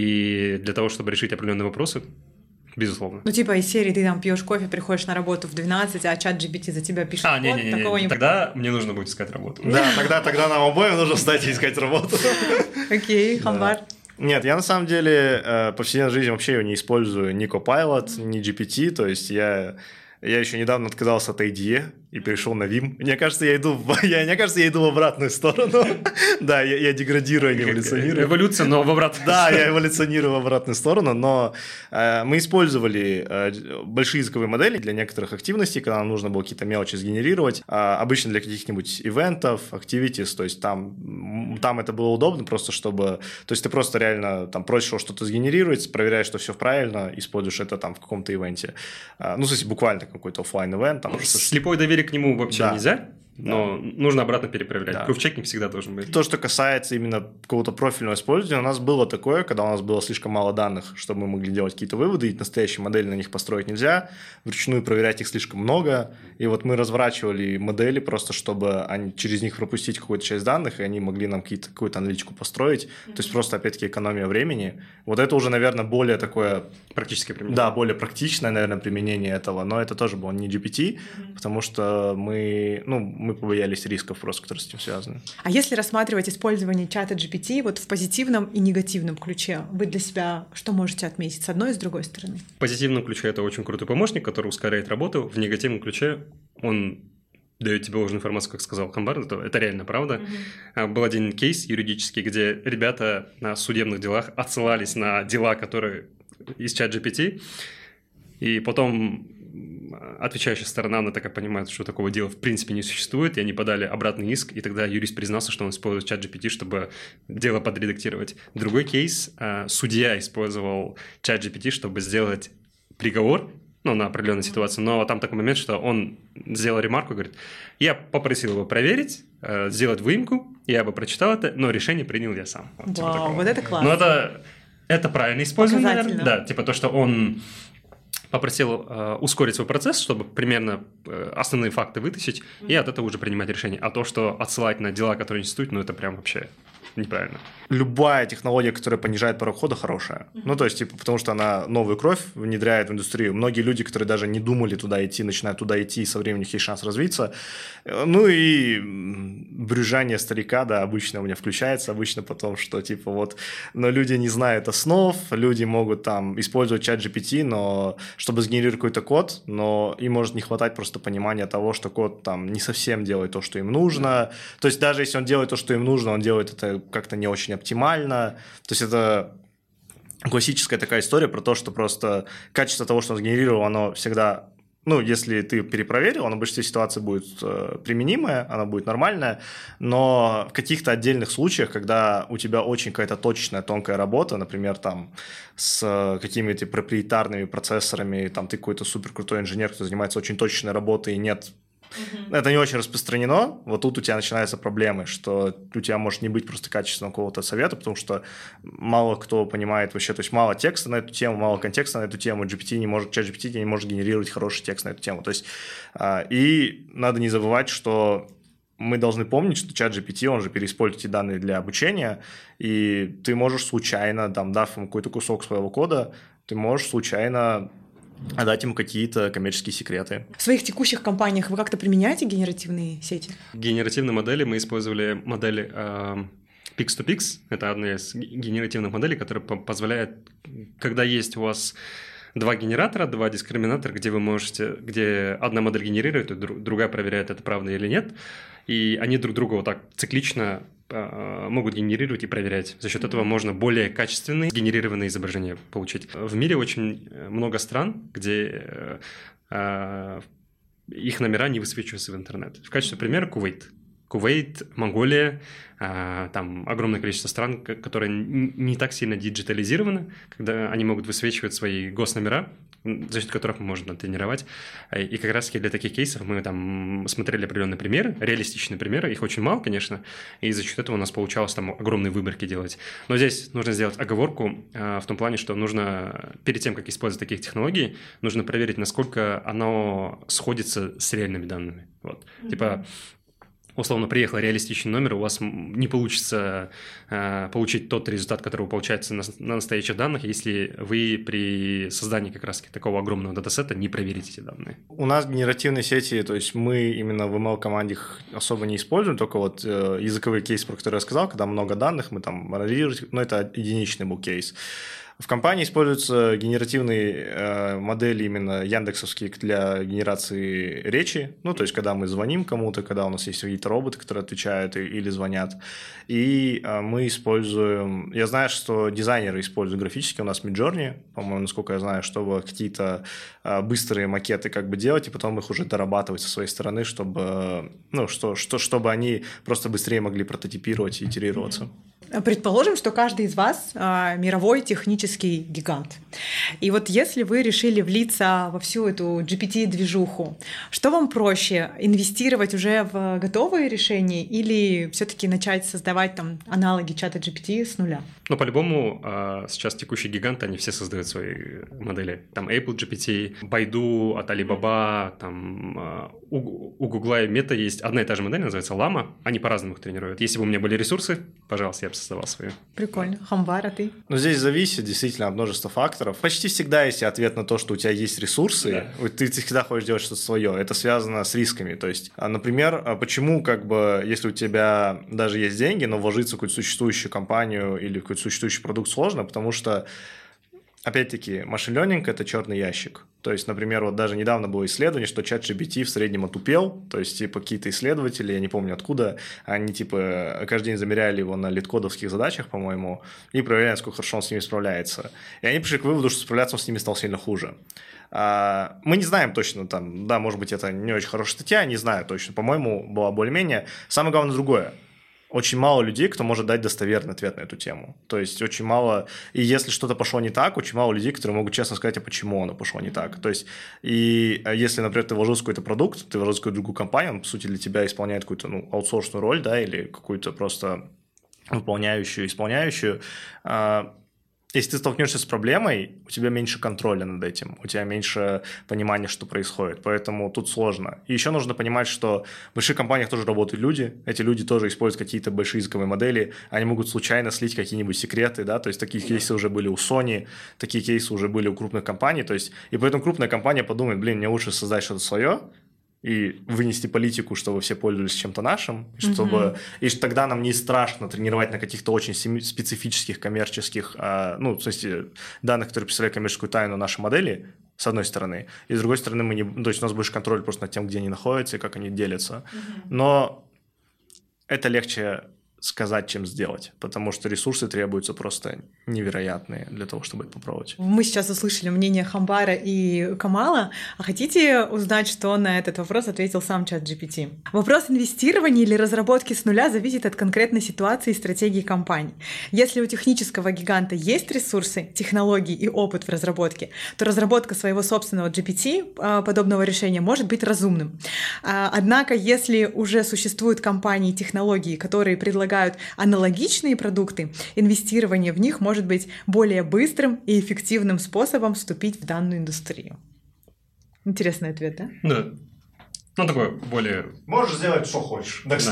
и для того, чтобы решить определенные вопросы, безусловно. Ну, типа из серии ты там пьешь кофе, приходишь на работу в двенадцать, а чат джи пи ти за тебя пишет а, код, не, не, не, такого не. не... Тогда мне нужно будет искать работу. Да, тогда, тогда нам обоим нужно встать и искать работу. Окей, Хамбар. Нет, я на самом деле э, повседневной жизни вообще его не использую ни Copilot, ни джи пи ти, то есть я, я еще недавно отказался от ай ди и и перешел на Vim. Мне кажется, я иду в, я, мне кажется, я иду в обратную сторону. Да, я, я деградирую, не эволюционирую. Эволюция, но в обратную Да, я эволюционирую в обратную сторону, но э, мы использовали э, большие языковые модели для некоторых активностей, когда нам нужно было какие-то мелочи сгенерировать, э, обычно для каких-нибудь ивентов, activities, то есть там, там это было удобно просто, чтобы... То есть ты просто реально там просишь его что-то сгенерировать, проверяешь, что все правильно, используешь это там в каком-то ивенте. Э, ну, то есть буквально какой-то офлайн ивент. Там, слепое доверие к нему вообще да. нельзя, но да. нужно обратно перепроверять. Да. Пруфчекинг всегда должен быть. То, что касается именно какого-то профильного использования, у нас было такое, когда у нас было слишком мало данных, чтобы мы могли делать какие-то выводы, и настоящие модели на них построить нельзя, вручную проверять их слишком много, и вот мы разворачивали модели просто, чтобы они, через них пропустить какую-то часть данных, и они могли нам какие-то, какую-то аналитику построить, mm-hmm. то есть просто, опять-таки, экономия времени. Вот это уже, наверное, более такое... Практическое применение. Да, более практичное, наверное, применение этого, но это тоже было не джи пи ти, mm-hmm. потому что мы, ну, мы побоялись рисков просто, которые с этим связаны. А если рассматривать использование чата джи пи ти вот в позитивном и негативном ключе, вы для себя что можете отметить с одной и с другой стороны? В позитивном ключе это очень крутой помощник, который ускоряет работу. В негативном ключе он дает тебе ложную информацию, как сказал Хамбар, это, это реально правда. Mm-hmm. Был один кейс юридический, где ребята на судебных делах отсылались на дела, которые из чат джи пи ти, и потом отвечающая сторона, она такая понимает, что такого дела в принципе не существует, и они подали обратный иск, и тогда юрист признался, что он использует чат джи пи ти, чтобы дело подредактировать. Другой кейс, судья использовал чат джи пи ти, чтобы сделать приговор, ну, на определенную ситуацию, но там такой момент, что он сделал ремарку, говорит, я попросил его проверить, сделать выемку, я бы прочитал это, но решение принял я сам. Вот, типа Вау, вот это классно. Но это, это правильно использовано, наверное. Да, типа то, что он попросил э, ускорить свой процесс, чтобы примерно э, основные факты вытащить, mm-hmm. и от этого уже принимать решение. А то, что отсылать на дела, которые не существуют, ну, это прям вообще неправильно. Любая технология, которая понижает порог входа, хорошая. Mm-hmm. Ну, то есть, типа, потому что она новую кровь внедряет в индустрию. Многие люди, которые даже не думали туда идти, начинают туда идти, и со временем у них есть шанс развиться. Ну, и брюзжание старика, да, обычно у меня включается, обычно потом, что, типа, вот, но люди не знают основ, люди могут там использовать чат джи пи ти, но чтобы сгенерировать какой-то код, но им может не хватать просто понимания того, что код там не совсем делает то, что им нужно. То есть даже если он делает то, что им нужно, он делает это как-то не очень оптимально. То есть это классическая такая история про то, что просто качество того, что он сгенерировал, оно всегда... Ну, если ты перепроверил, оно в большинстве ситуаций будет э, применимое, оно будет нормальное, но в каких-то отдельных случаях, когда у тебя очень какая-то точечная, тонкая работа, например, там с какими-то проприетарными процессорами, там ты какой-то суперкрутой инженер, кто занимается очень точечной работой, и нет... Uh-huh. Это не очень распространено, вот тут у тебя начинаются проблемы, что у тебя может не быть просто качественного какого-то совета, потому что мало кто понимает вообще, то есть мало текста на эту тему, мало контекста на эту тему, джи пи ти не может, чат джи пи ти не может генерировать хороший текст на эту тему, то есть и надо не забывать, что мы должны помнить, что чат джи пи ти, он же переиспользует эти данные для обучения, и ты можешь случайно, там, дав ему какой-то кусок своего кода, ты можешь случайно отдать ему какие-то коммерческие секреты. В своих текущих компаниях вы как-то применяете генеративные сети? Генеративные модели мы использовали модель э, пикс ту пикс. Это одна из генеративных моделей, которая позволяет, когда есть у вас два генератора, два дискриминатора, где вы можете, где одна модель генерирует, и другая проверяет, это правда или нет, и они друг друга вот так циклично могут генерировать и проверять. За счет этого можно более качественные генерированные изображения получить. В мире очень много стран, где э, их номера не высвечиваются в интернет. В качестве примера Кувейт. Кувейт, Монголия, э, там огромное количество стран, которые не так сильно диджитализированы, когда они могут высвечивать свои госномера, за счет которых можно тренировать. И как раз-таки для таких кейсов мы там смотрели определенные примеры, реалистичные примеры, их очень мало, конечно, и за счет этого у нас получалось там огромные выборки делать. Но здесь нужно сделать оговорку э, в том плане, что нужно, перед тем, как использовать таких технологий, нужно проверить, насколько оно сходится с реальными данными. Вот. Mm-hmm. Типа, условно, приехал реалистичный номер, у вас не получится э, получить тот результат, который получается на, на настоящих данных, если вы при создании как раз такого огромного датасета не проверите эти данные. У нас генеративные сети, то есть мы именно в эм эл-команде их особо не используем, только вот э, языковые кейсы, про которые я сказал, когда много данных, мы там анализируем, но это единичный был кейс. В компании используются генеративные э, модели именно яндексовские для генерации речи, ну, то есть, когда мы звоним кому-то, когда у нас есть какие-то роботы, которые отвечают и, или звонят, и э, мы используем, я знаю, что дизайнеры используют графически, у нас Midjourney, по-моему, насколько я знаю, чтобы какие-то э, быстрые макеты как бы делать, и потом их уже дорабатывать со своей стороны, чтобы, ну, что, что, чтобы они просто быстрее могли прототипировать и итерироваться. Предположим, что каждый из вас а, мировой технический гигант. И вот если вы решили влиться во всю эту джи пи ти-движуху, что вам проще, инвестировать уже в готовые решения или все-таки начать создавать там аналоги чата джи пи ти с нуля? Ну, по-любому, сейчас текущие гиганты, они все создают свои модели. Там Apple джи пи ти, Baidu от Alibaba, там у, у Google и Meta есть одна и та же модель, называется Llama. Они по-разному их тренируют. Если бы у меня были ресурсы, пожалуйста, я бы создавал свою. Прикольно. Хамвар, а ты? Ну, здесь зависит действительно от множества факторов. Почти всегда есть ответ на то, что у тебя есть ресурсы, да. ты, ты всегда хочешь делать что-то свое. Это связано с рисками. То есть, например, почему, как бы, если у тебя даже есть деньги, но вложиться в какую-то существующую компанию или в какой-то существующий продукт сложно, потому что, опять-таки, машин learning – это черный ящик. То есть, например, вот даже недавно было исследование, что чат джи пи ти в среднем отупел, то есть, типа, какие-то исследователи, я не помню откуда, они, типа, каждый день замеряли его на литкодовских задачах, по-моему, и проверяли, насколько хорошо он с ними справляется. И они пришли к выводу, что справляться он с ними стал сильно хуже. Мы не знаем точно, там, да, может быть, это не очень хорошая статья, не знаю точно, по-моему, была более-менее. Самое главное другое. Очень мало людей, кто может дать достоверный ответ на эту тему. То есть очень мало, и если что-то пошло не так, очень мало людей, которые могут честно сказать, а почему оно пошло не так. То есть, и если, например, ты вложил в какой-то продукт, ты вложил в какую-то другую компанию, он, по сути, для тебя исполняет какую-то, ну, аутсорсную роль, да, или какую-то просто выполняющую, исполняющую. Если ты столкнешься с проблемой, у тебя меньше контроля над этим, у тебя меньше понимания, что происходит, поэтому тут сложно. И еще нужно понимать, что в больших компаниях тоже работают люди, эти люди тоже используют какие-то большие языковые модели, они могут случайно слить какие-нибудь секреты, да, то есть такие кейсы уже были у Sony, такие кейсы уже были у крупных компаний, то есть, и поэтому крупная компания подумает, блин, мне лучше создать что-то свое, и вынести политику, чтобы все пользовались чем-то нашим, чтобы mm-hmm. и тогда нам не страшно тренировать на каких-то очень специфических коммерческих, ну, в смысле, данных, которые представляют коммерческую тайну нашей модели, с одной стороны, и с другой стороны, мы не, то есть у нас больше контроль просто над тем, где они находятся и как они делятся. Mm-hmm. Но это легче сказать, чем сделать, потому что ресурсы требуются просто невероятные для того, чтобы это попробовать. Мы сейчас услышали мнение Хамбара и Камала, а хотите узнать, что на этот вопрос ответил сам ChatGPT? Вопрос инвестирования или разработки с нуля зависит от конкретной ситуации и стратегии компании. Если у технического гиганта есть ресурсы, технологии и опыт в разработке, то разработка своего собственного джи пи ти подобного решения может быть разумным. Однако, если уже существуют компании и технологии, которые предлагают аналогичные продукты, инвестирование в них может быть более быстрым и эффективным способом вступить в данную индустрию. Интересный ответ, да? Да. Ну, такой более... Можешь сделать, что хочешь. Да.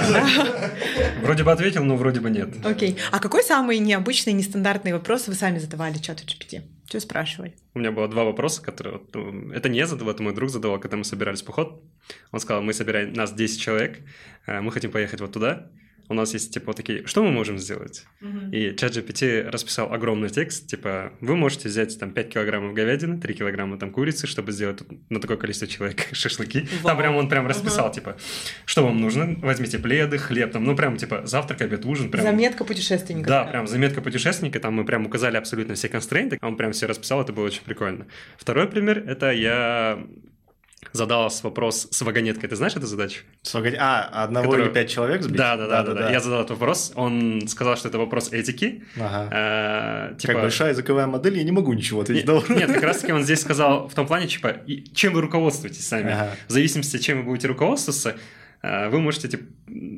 Вроде бы ответил, но вроде бы нет. Окей. А какой самый необычный, нестандартный вопрос вы сами задавали чату джи пи ти? Что спрашивали? У меня было два вопроса, которые... Это не я задавал, это мой друг задавал, когда мы собирались в поход. Он сказал, мы собираем... Нас десять человек, мы хотим поехать вот туда. У нас есть, типа, вот такие, что мы можем сделать? Uh-huh. И ChatGPT расписал огромный текст, типа, вы можете взять там пять килограммов говядины, три килограмма там курицы, чтобы сделать на такое количество человек шашлыки. Wow. Там прям он прям расписал, uh-huh. типа, что вам нужно? Возьмите пледы, хлеб, там, ну, прям, типа, завтрак, обед, ужин. Прям... Заметка путешественника. Да, прям заметка путешественника, там мы прям указали абсолютно все констрейнты, он прям все расписал, это было очень прикольно. Второй пример, это я... задал вопрос с вагонеткой. Ты знаешь эту задачу? С вагон... А, одного Которую... или пять человек сбить? Да, да, да, да, да. Я задал этот вопрос. Он сказал, что это вопрос этики. Ага. А, типа... Как большая языковая модель, я не могу ничего ответить. Нет, нет, как раз таки он здесь сказал в том плане, типа, чем вы руководствуетесь сами. Ага. В зависимости, чем вы будете руководствоваться, вы можете, типа,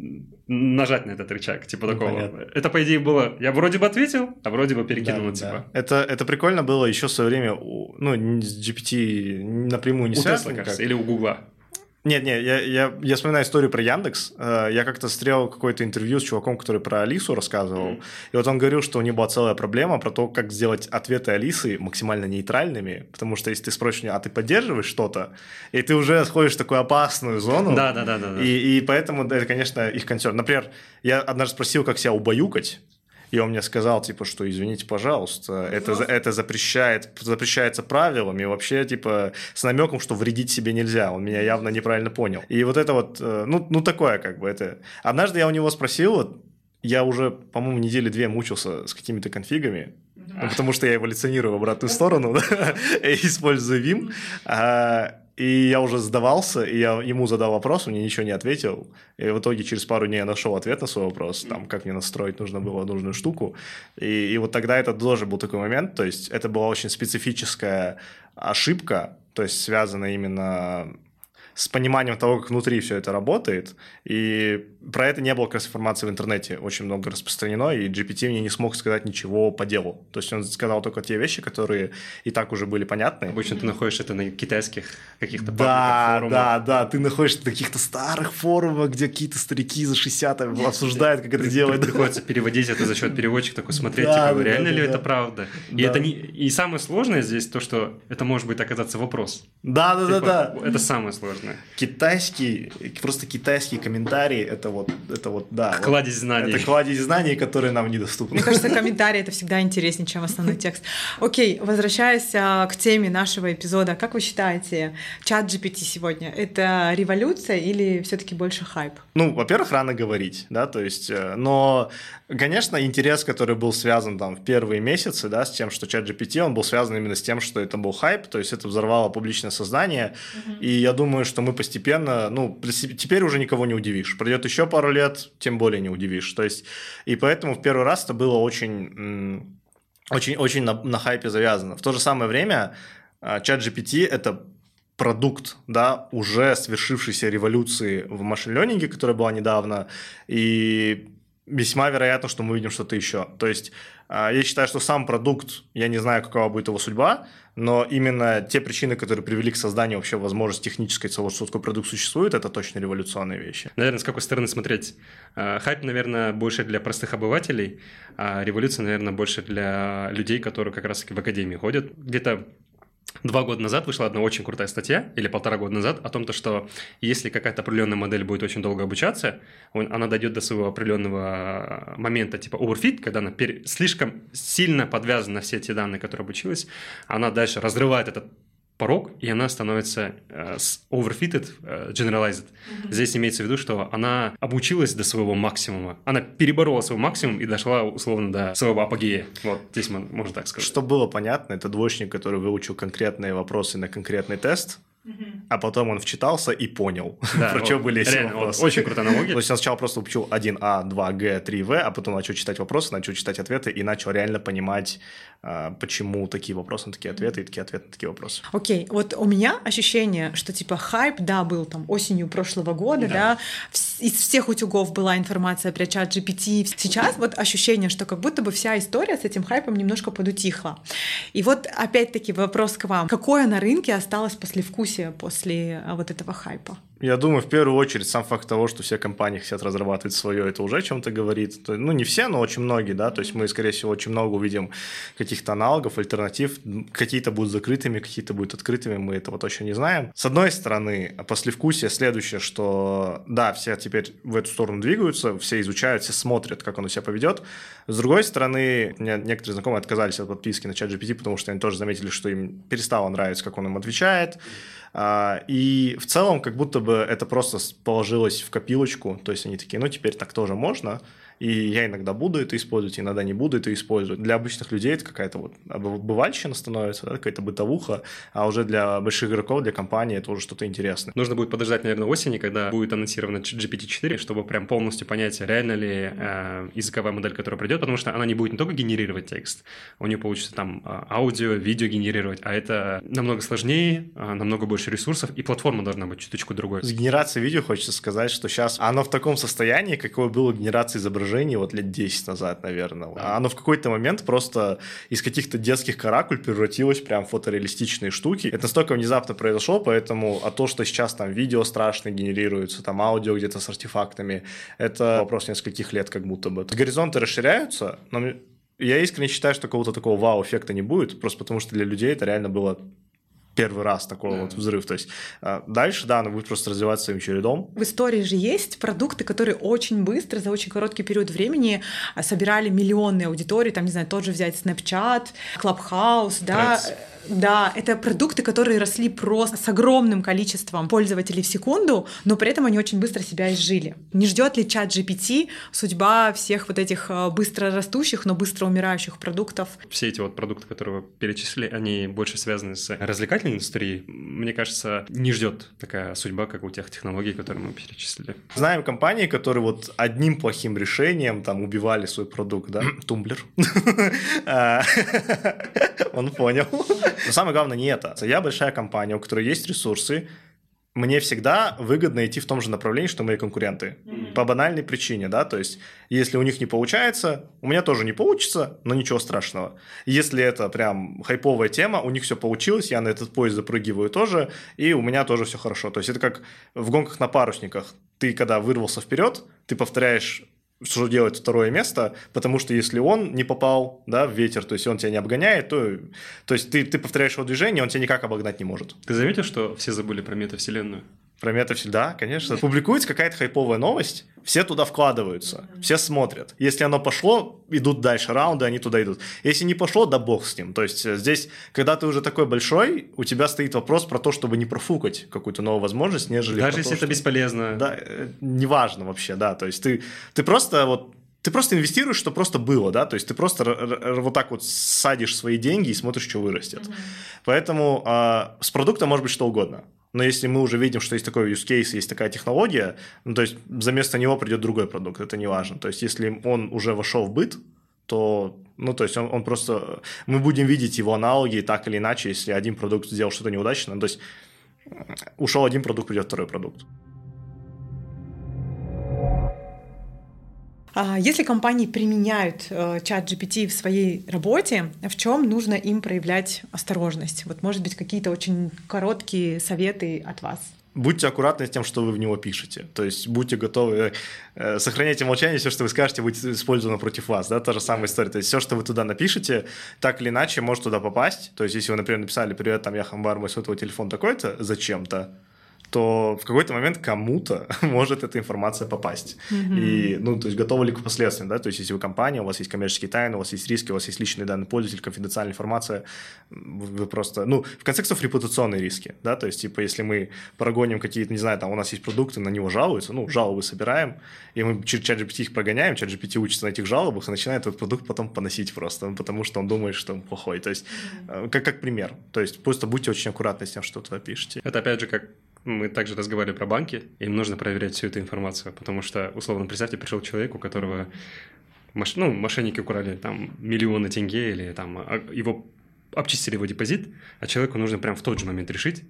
нажать на этот рычаг, типа ну, такого. Понятно. Это, по идее, было... Я вроде бы ответил, а вроде бы перекинул, да, типа. Да. Это, это прикольно было еще в свое время, ну, с джи пи ти напрямую не у связано. У Tesla, кажется, или у Гугла. Нет, нет, я, я, я вспоминаю историю про Яндекс. Я как-то смотрел какое-то интервью с чуваком, который про Алису рассказывал. Mm. И вот он говорил, что у него была целая проблема про то, как сделать ответы Алисы максимально нейтральными. Потому что если ты спросишь, а ты поддерживаешь что-то, и ты уже сходишь в такую опасную зону. Да, да, да, да. да. И, и поэтому это, конечно, их концерн. Например, я однажды спросил, как себя убаюкать. И он мне сказал, типа, что извините, пожалуйста, это, это запрещает, запрещается правилами, и вообще, типа, с намеком, что вредить себе нельзя. Он меня явно неправильно понял. И вот это вот, ну, ну такое, как бы, это... Однажды я у него спросил, вот, я уже, по-моему, недели две мучился с какими-то конфигами, ну, потому что я эволюционирую в обратную сторону, использую Vim. И я уже сдавался, и я ему задал вопрос, он мне ничего не ответил. И в итоге через пару дней я нашел ответ на свой вопрос, там, как мне настроить нужно было нужную штуку. И, и вот тогда это тоже был такой момент, то есть это была очень специфическая ошибка, то есть связанная именно с пониманием того, как внутри все это работает. И про это не было как раз информации в интернете очень много распространено, и джи пи ти мне не смог сказать ничего по делу. То есть он сказал только те вещи, которые и так уже были понятны. Обычно ты находишь это на китайских каких-то да, форумах. Да, да, ты находишь на каких-то старых форумах, где какие-то старики за шестьдесят обсуждают, как это делать. Приходится переводить это за счет переводчика, такой смотреть, типа, реально ли это правда. И это не и самое сложное здесь то, что это может быть оказаться вопрос. Да, да, да, да. Это самое сложное. Китайский, просто китайские комментарии, это вот, это вот, да. Кладезь знаний. Это кладезь знаний, которые нам недоступны. Мне кажется, комментарии — это всегда интереснее, чем основной текст. Окей, возвращаясь а, к теме нашего эпизода, как вы считаете, чат джи пи ти сегодня — это революция или все-таки больше хайп? Ну, во-первых, рано говорить, да, то есть, но, конечно, интерес, который был связан там в первые месяцы, да, с тем, что чат джи пи ти, он был связан именно с тем, что это был хайп, то есть это взорвало публичное сознание, uh-huh. и я думаю, что мы постепенно, ну, теперь уже никого не удивишь. Пройдет еще пару лет, тем более не удивишь. То есть, и поэтому в первый раз это было очень, очень, очень на, на хайпе завязано. В то же самое время чат джи пи ти – это продукт, да, уже свершившейся революции в машин-лернинге, которая была недавно, и весьма вероятно, что мы увидим что-то еще. То есть я считаю, что сам продукт, я не знаю, какова будет его судьба, но именно те причины, которые привели к созданию вообще возможности технической того, что такой продукт существует, это точно революционные вещи. Наверное, с какой стороны смотреть? Хайп, наверное, больше для простых обывателей, а революция, наверное, больше для людей, которые как раз-таки в академии ходят. Где-то Два года назад вышла одна очень крутая статья, или полтора года назад, о том, что если какая-то определенная модель будет очень долго обучаться, она дойдет до своего определенного момента, типа overfit, когда она слишком сильно подвязана на все те данные, которые обучилась, она дальше разрывает этот порог, и она становится э, overfitted, э, generalized. Mm-hmm. Здесь имеется в виду, что она обучилась до своего максимума. Она переборола свой максимум и дошла, условно, до своего апогея. Вот, здесь можно так сказать. Чтобы было понятно, это двоечник, который выучил конкретные вопросы на конкретный тест, mm-hmm. а потом он вчитался и понял, да, про вот, что были эти реально, вопросы. Вот, очень крутая аналогия. То есть он сначала просто учил один А, два Г, три В, а потом начал читать вопросы, начал читать ответы и начал реально понимать, почему такие вопросы на такие ответы и такие ответы на такие вопросы. Окей, okay. Вот у меня ощущение, что типа хайп, да, был там осенью прошлого года, да, да из всех утюгов была информация про чат джи пи ти. Сейчас вот ощущение, что как будто бы вся история с этим хайпом немножко подутихла. И вот опять-таки вопрос к вам. Какое на рынке осталось послевкусие после вот этого хайпа? Я думаю, в первую очередь, сам факт того, что все компании хотят разрабатывать свое, это уже о чем-то говорит. Ну, не все, но очень многие, да, то есть мы, скорее всего, очень много увидим каких-то аналогов, альтернатив. Какие-то будут закрытыми, какие-то будут открытыми, мы этого точно не знаем. С одной стороны, послевкусие следующее, что, да, все теперь в эту сторону двигаются, все изучают, все смотрят, как он себя поведет. С другой стороны, некоторые знакомые отказались от подписки на чат джи пи ти, потому что они тоже заметили, что им перестало нравиться, как он им отвечает. И в целом, как будто бы это просто положилось в копилочку, то есть они такие, ну, теперь так тоже можно, и я иногда буду это использовать, иногда не буду это использовать. Для обычных людей это какая-то вот обывальщина становится, да, какая-то бытовуха, а уже для больших игроков, для компаний это уже что-то интересное. Нужно будет подождать, наверное, осени, когда будет анонсирована джи пи ти четыре, чтобы прям полностью понять, реально ли э, языковая модель, которая придет, потому что она не будет не только генерировать текст, у нее получится там аудио, видео генерировать, а это намного сложнее, намного больше ресурсов, и платформа должна быть чуточку другой. С генерацией видео хочется сказать, что сейчас оно в таком состоянии, какое было генерация изображений вот лет десять назад, наверное. Да. Оно в какой-то момент просто из каких-то детских каракуль превратилось прям в фотореалистичные штуки. Это настолько внезапно произошло, поэтому а то, что сейчас там видео страшно генерируется, там аудио где-то с артефактами, это вопрос нескольких лет как будто бы. Горизонты расширяются, но я искренне считаю, что какого-то такого вау-эффекта не будет, просто потому что для людей это реально было первый раз такой yeah. вот взрыв. То есть дальше, да, она будет просто развиваться своим чередом. В истории же есть продукты, которые очень быстро, за очень короткий период времени собирали миллионные аудитории, там, не знаю, тот же взять Snapchat, Clubhouse, да, да, это продукты, которые росли просто с огромным количеством пользователей в секунду, но при этом они очень быстро себя изжили. Не ждет ли чат джи пи ти судьба всех вот этих быстро растущих, но быстро умирающих продуктов? Все эти вот продукты, которые вы перечислили, они больше связаны с развлекательной индустрией. Мне кажется, не ждет такая судьба, как у тех технологий, которые мы перечислили. Знаем компании, которые вот одним плохим решением там убивали свой продукт, да? Тумблер. Он понял. Но самое главное не это. Я большая компания, у которой есть ресурсы. Мне всегда выгодно идти в том же направлении, что мои конкуренты. Mm-hmm. По банальной причине, да, то есть если у них не получается, у меня тоже не получится, но ничего страшного. Если это прям хайповая тема, у них все получилось, я на этот поезд запрыгиваю тоже, и у меня тоже все хорошо. То есть это как в гонках на парусниках. Ты когда вырвался вперед, ты повторяешь, что делать второе место, потому что если он не попал, да, в ветер, то есть он тебя не обгоняет, то, то есть ты, ты повторяешь его движение, он тебя никак обогнать не может. Ты заметил, что все забыли про метавселенную? Про метавселенную, да, конечно. Публикуется какая-то хайповая новость, все туда вкладываются, все смотрят. Если оно пошло, идут дальше раунды, они туда идут. Если не пошло, да бог с ним. То есть здесь, когда ты уже такой большой, у тебя стоит вопрос про то, чтобы не профукать какую-то новую возможность, нежели... Даже про если то, это что... бесполезно. Да, неважно вообще, да. То есть ты, ты просто вот... Ты просто инвестируешь, что просто было, да, то есть ты просто вот так вот садишь свои деньги и смотришь, что вырастет. Mm-hmm. Поэтому э, с продуктом может быть что угодно. Но если мы уже видим, что есть такой use case, есть такая технология, ну, то есть за место него придет другой продукт, это не важно. То есть если он уже вошел в быт, то, ну, то есть он, он просто... Мы будем видеть его аналоги так или иначе, если один продукт сделал что-то неудачно. То есть ушел один продукт, придет второй продукт. Если компании применяют чат джи пи ти в своей работе, в чем нужно им проявлять осторожность? Вот, может быть, какие-то очень короткие советы от вас? Будьте аккуратны с тем, что вы в него пишете. То есть будьте готовы, э, сохраняйте молчание, все, что вы скажете, будет использовано против вас. Да? Та же самая история. То есть все, что вы туда напишете, так или иначе может туда попасть. То есть если вы, например, написали «Привет, там я Хамбар, мой сотовый телефон такой-то» зачем-то, то в какой-то момент кому-то может эта информация попасть. Mm-hmm. И, ну, то есть, готовы ли к последствиям, да? То есть, если вы компания, у вас есть коммерческие тайны, у вас есть риски, у вас есть личные данные пользователя, конфиденциальная информация, вы просто... Ну, в конце концов, репутационные риски, да? То есть, типа, если мы прогоним какие-то, не знаю, там, у нас есть продукты, на него жалуются, ну, жалобы собираем, и мы через ChatGPT их прогоняем, ChatGPT учится на этих жалобах и начинает этот продукт потом поносить просто, потому что он думает, что он плохой. То есть, mm-hmm. как, как пример. То есть, просто будьте очень аккуратны с тем, что вы пишете. Это, опять же, как мы также разговаривали про банки, им нужно проверять всю эту информацию, потому что, условно, представьте, пришел человек, у которого маш... ну, мошенники украли там миллионы тенге или там его обчистили его депозит, а человеку нужно прям в тот же момент решить.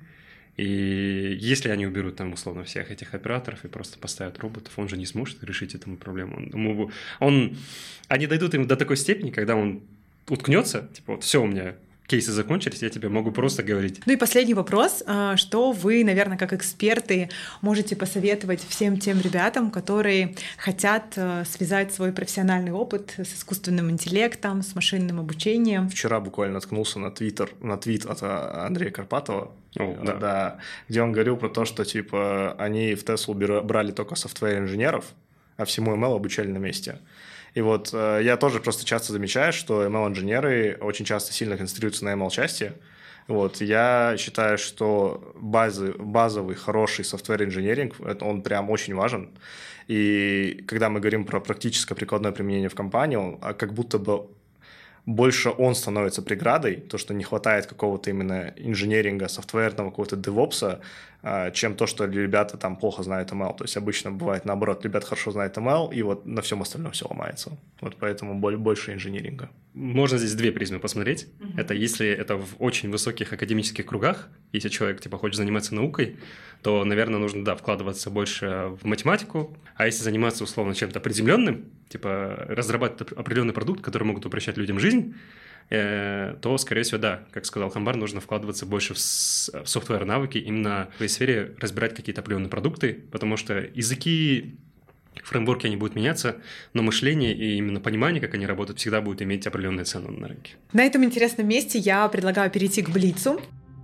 И если они уберут там, условно, всех этих операторов и просто поставят роботов, он же не сможет решить эту проблему. Он, он, они дойдут ему до такой степени, когда он уткнется, типа, вот все у меня... кейсы закончились, я тебе могу просто говорить. Ну и последний вопрос. Что вы, наверное, как эксперты можете посоветовать всем тем ребятам, которые хотят связать свой профессиональный опыт с искусственным интеллектом, с машинным обучением? Вчера буквально наткнулся на твиттер, на твит от Андрея Карпатова, О, да. Да, где он говорил про то, что типа они в Теслу брали только софтвер-инженеров, а всему эм эл обучали на месте. И вот э, я тоже просто часто замечаю, что эм эл-инженеры очень часто сильно концентрируются на эм эл-части. Вот, я считаю, что базы, базовый, хороший софтвер-инженеринг, это он прям очень важен. И когда мы говорим про практическое прикладное применение в компании, он, как будто бы больше он становится преградой, то, что не хватает какого-то именно инженеринга, софтверного, какого-то девопса, чем то, что ребята там плохо знают эм эл. То есть обычно бывает наоборот, ребята хорошо знают эм эл, и вот на всем остальном все ломается. Вот поэтому больше инженеринга. Можно здесь две призмы посмотреть. Mm-hmm. Это если это в очень высоких академических кругах, если человек типа хочет заниматься наукой, то, наверное, нужно, да, вкладываться больше в математику. А если заниматься условно чем-то приземленным, типа разрабатывать определенный продукт, который могут упрощать людям жизнь, э, то, скорее всего, да, как сказал Хамбар, нужно вкладываться больше в, с- в софтвер-навыки, именно в этой сфере разбирать какие-то определенные продукты, потому что языки, фреймворки, они будут меняться, но мышление и именно понимание, как они работают, всегда будет иметь определенную цену на рынке. На этом интересном месте я предлагаю перейти к блицу.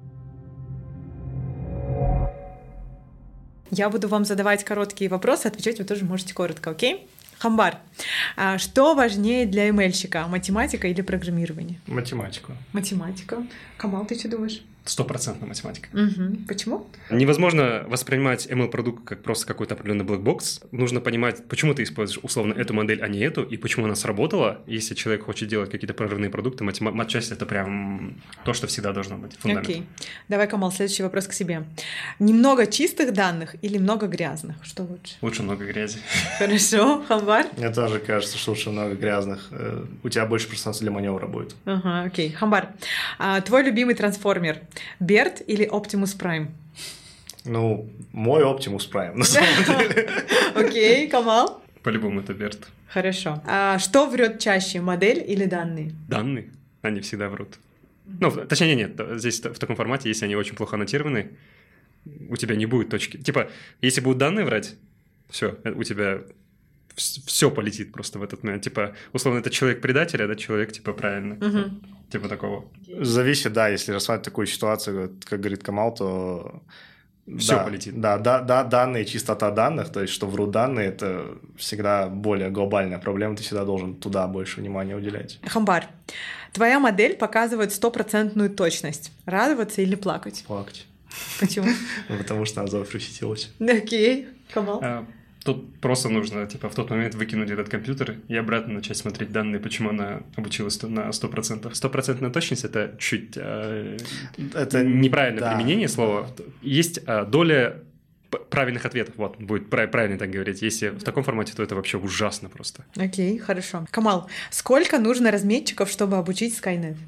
Я буду вам задавать короткие вопросы, отвечать вы тоже можете коротко, окей? Хамбар, а что важнее для эм эльщика, математика или программирование? Математику. Математика. Камал, ты что думаешь? Стопроцентная математика. Угу. Почему? Невозможно воспринимать эм эл-продукт как просто какой-то определенный блэкбокс. Нужно понимать, почему ты используешь условно эту модель, а не эту, и почему она сработала. Если человек хочет делать какие-то прорывные продукты, матема- матчасть — это прям то, что всегда должно быть. Фундамент. Окей. Давай, Камал, следующий вопрос к себе. Немного чистых данных или много грязных? Что лучше? Лучше много грязи. Хорошо. Хамбар? Мне тоже кажется, что лучше много грязных. У тебя больше пространства для маневра будет. Ага, окей. Хамбар, а, твой любимый трансформер — Берт или Оптимус Прайм? Ну, мой Оптимус Прайм, на самом деле. Окей, Камал? По-любому это Берт. Хорошо. А что врет чаще, модель или данные? Данные, они всегда врут. Ну, точнее, нет, здесь в таком формате, если они очень плохо аннотированы, у тебя не будет точки. Типа, если будут данные врать, все, у тебя все полетит просто в этот момент. Типа, условно, это человек-предатель, а это человек, типа, правильный. Угу. Типа такого. Зависит, да, если рассматривать такую ситуацию, как говорит Камал, то... Все да, полетит. Да, да, да, данные, чистота данных, то есть, что врут данные, это всегда более глобальная проблема, ты всегда должен туда больше внимания уделять. Хамбар, твоя модель показывает стопроцентную точность. Радоваться или плакать? Плакать. Почему? Потому что она зафруситилась. Окей, Камал? А, тут просто нужно, типа, в тот момент выкинуть этот компьютер и обратно начать смотреть данные, почему она обучилась на сто процентов. Стопроцентная точность — это чуть э, это неправильное да. применение слова. Есть э, доля правильных ответов, вот, будет правильно так говорить. Если в таком формате, то это вообще ужасно просто. Окей, хорошо. Камал, сколько нужно разметчиков, чтобы обучить Skynet?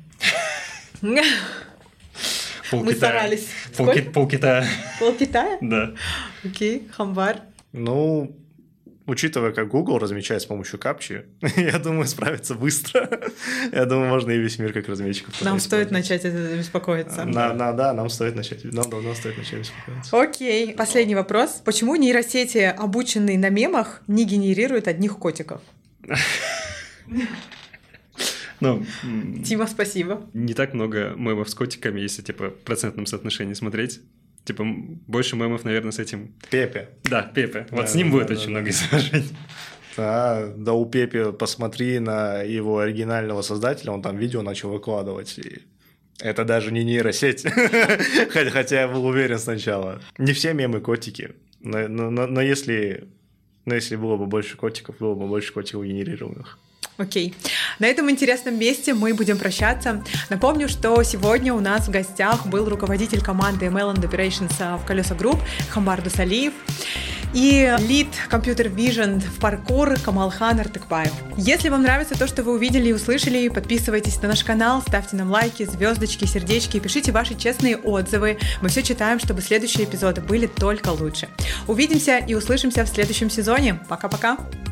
Пол Мы Китая. старались. Пол, Сколько? пол Китая. Пол Китая? Да. Окей, Хамбар. Ну, учитывая, как Google размечает с помощью капчи, я думаю, справится быстро. Я думаю, можно и весь мир как разметчиков. Нам стоит начать это беспокоиться. На, на, да, нам стоит начать. Нам давно стоит начать беспокоиться. Окей, последний вопрос. Почему нейросети, обученные на мемах, не генерируют одних котиков? Ну, Тима, спасибо. не так много мемов с котиками, если, типа, в процентном соотношении смотреть. типа, больше мемов, наверное, с этим. Пепе. Да, Пепе. Вот да, с ним да, будет да, очень да, много да. изображений. Да, да, у Пепе посмотри на его оригинального создателя, он там видео начал выкладывать, и это даже не нейросеть, хотя я был уверен сначала. Не все мемы котики, но, но, но, если, но если было бы больше котиков, было бы больше котиков генерированных. Окей. На этом интересном месте мы будем прощаться. Напомню, что сегодня у нас в гостях был руководитель команды эм эл and Operations в Колеса Групп Хамбар Дусалиев и лид Computer Vision в паркур Камалхан Артыкбаев. Если вам нравится то, что вы увидели и услышали, подписывайтесь на наш канал, ставьте нам лайки, звездочки, сердечки, пишите ваши честные отзывы. Мы все читаем, чтобы следующие эпизоды были только лучше. Увидимся и услышимся в следующем сезоне. Пока-пока!